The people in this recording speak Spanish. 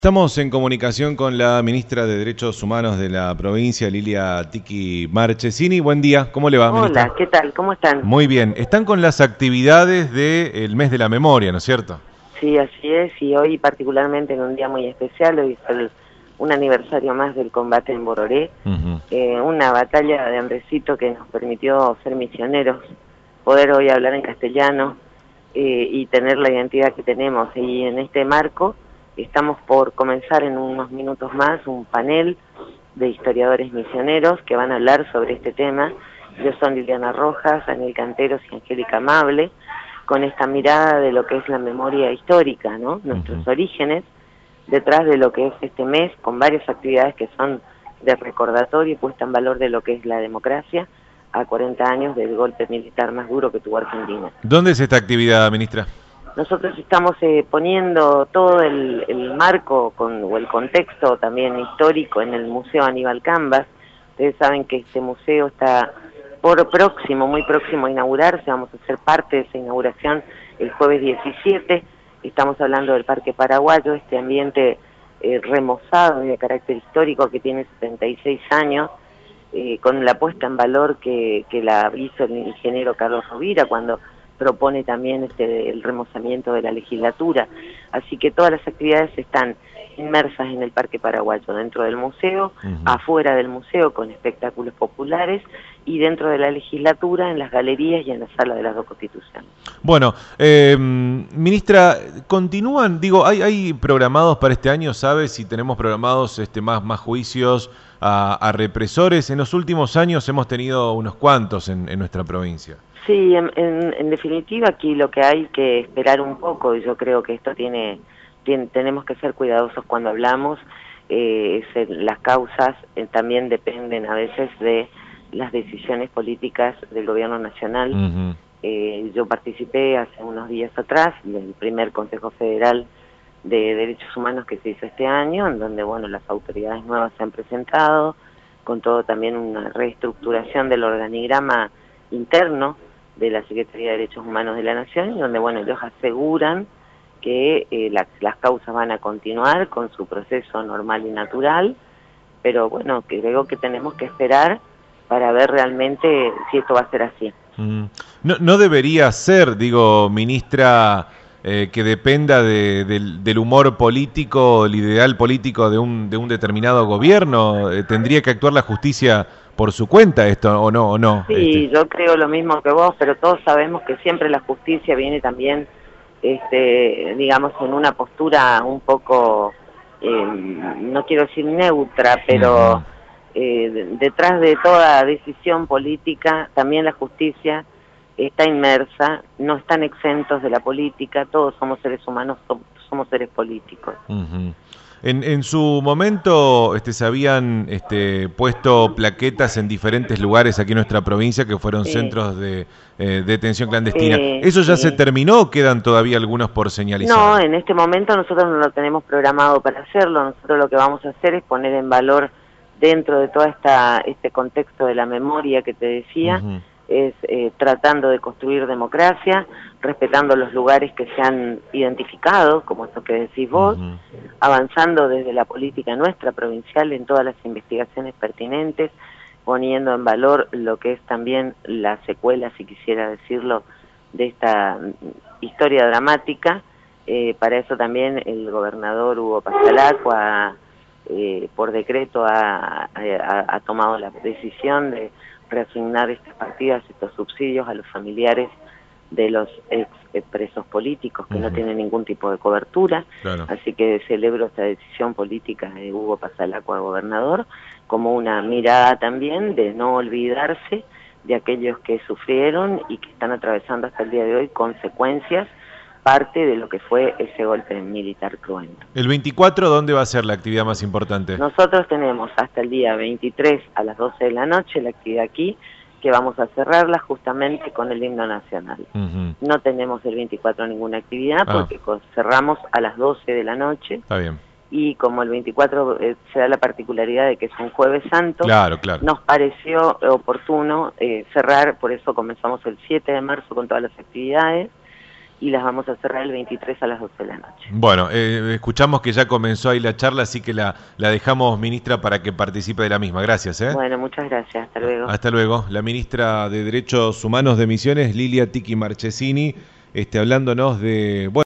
Estamos en comunicación con la ministra de Derechos Humanos de la provincia, Lilia Tiki Marchesini. Buen día, ¿cómo le va, Hola, ministra? ¿qué tal? ¿Cómo están? Muy bien, están con las actividades del mes de la memoria, ¿no es cierto? Sí, así es, y hoy particularmente en un día muy especial, hoy es un aniversario más del combate en Bororé, Ujú. una batalla de hambrecito que nos permitió ser misioneros, poder hoy hablar en castellano y tener la identidad que tenemos. Y en este marco estamos por comenzar en unos minutos más un panel de historiadores misioneros que van a hablar sobre este tema. Ellos son Liliana Rojas, Daniel Canteros y Angélica Amable, con esta mirada de lo que es la memoria histórica, ¿no? Nuestros Ujú. orígenes, detrás de lo que es este mes, con varias actividades que son de recordatorio y puesta en valor de lo que es la democracia, a 40 años del golpe militar más duro que tuvo Argentina. ¿Dónde es esta actividad, ministra? Nosotros estamos poniendo todo el marco o el contexto también histórico en el Museo Aníbal Cambas. Ustedes saben que este museo está muy próximo a inaugurarse. Vamos a ser parte de esa inauguración el jueves 17. Estamos hablando del Parque Paraguayo, este ambiente remozado y de carácter histórico que tiene 76 años, con la puesta en valor que la hizo el ingeniero Carlos Rovira cuando propone también el remozamiento de la legislatura. Así que todas las actividades están inmersas en el Parque Paraguayo, dentro del museo, Ujú. afuera del museo con espectáculos populares y dentro de la legislatura, en las galerías y en la sala de las dos constituciones. Bueno, ministra, continúan, digo, hay programados para este año, ¿sabe? Si tenemos programados más juicios a represores. En los últimos años hemos tenido unos cuantos en nuestra provincia. Sí, en definitiva aquí lo que hay que esperar un poco, y yo creo que esto tenemos que ser cuidadosos cuando hablamos, las causas también dependen a veces de las decisiones políticas del gobierno nacional. Ujú. Yo participé hace unos días atrás del primer Consejo Federal de Derechos Humanos que se hizo este año, en donde bueno, las autoridades nuevas se han presentado, con todo también una reestructuración del organigrama interno de la Secretaría de Derechos Humanos de la Nación, y donde bueno, ellos aseguran que las causas van a continuar con su proceso normal y natural, pero bueno, creo que tenemos que esperar para ver realmente si esto va a ser así. Mm. No, no debería ser, digo, ministra, que dependa del humor político, el ideal político de un determinado gobierno. Tendría que actuar la justicia por su cuenta, esto, o no. Sí, yo creo lo mismo que vos, pero todos sabemos que siempre la justicia viene también, digamos, en una postura un poco, no quiero decir neutra, pero Ujú. detrás de toda decisión política, también la justicia está inmersa, no están exentos de la política, todos somos seres humanos, somos seres políticos. Ujú. En su momento se habían puesto plaquetas en diferentes lugares aquí en nuestra provincia que fueron Sí, centros de detención clandestina. ¿Eso ya se sí. terminó o quedan todavía algunos por No, señalizar? en este momento nosotros no lo tenemos programado para hacerlo. Nosotros lo que vamos a hacer es poner en valor, dentro de todo este contexto de la memoria que te decía, Ujú. es tratando de construir democracia, respetando los lugares que se han identificado, como esto que decís vos, Ujú. avanzando desde la política nuestra provincial en todas las investigaciones pertinentes, poniendo en valor lo que es también la secuela, si quisiera decirlo, de esta historia dramática. Para eso también el gobernador Hugo Passalacqua, por decreto, ha tomado la decisión de reasignar estas partidas, estos subsidios a los familiares de los ex presos políticos que no Ujú. tienen ningún tipo de cobertura. Claro. Así que celebro esta decisión política de Hugo Passalacqua, gobernador, como una mirada también de no olvidarse de aquellos que sufrieron y que están atravesando hasta el día de hoy consecuencias, parte de lo que fue ese golpe militar cruento. El 24, ¿dónde va a ser la actividad más importante? Nosotros tenemos hasta el día 23 a las 12 de la noche la actividad aquí, que vamos a cerrarla justamente con el himno nacional. Ujú. No tenemos el 24 ninguna actividad Ah, porque cerramos a las 12 de la noche, está bien. y como el 24 se da la particularidad de que es un jueves santo, Claro, claro. nos pareció oportuno cerrar, por eso comenzamos el 7 de marzo con todas las actividades, y las vamos a cerrar el 23 a las 12 de la noche. Bueno, escuchamos que ya comenzó ahí la charla, así que la dejamos, ministra, para que participe de la misma. Gracias. Bueno, muchas gracias. Hasta luego. Hasta luego. La ministra de Derechos Humanos de Misiones, Lilia Tiki Marchesini, hablándonos de... Bueno,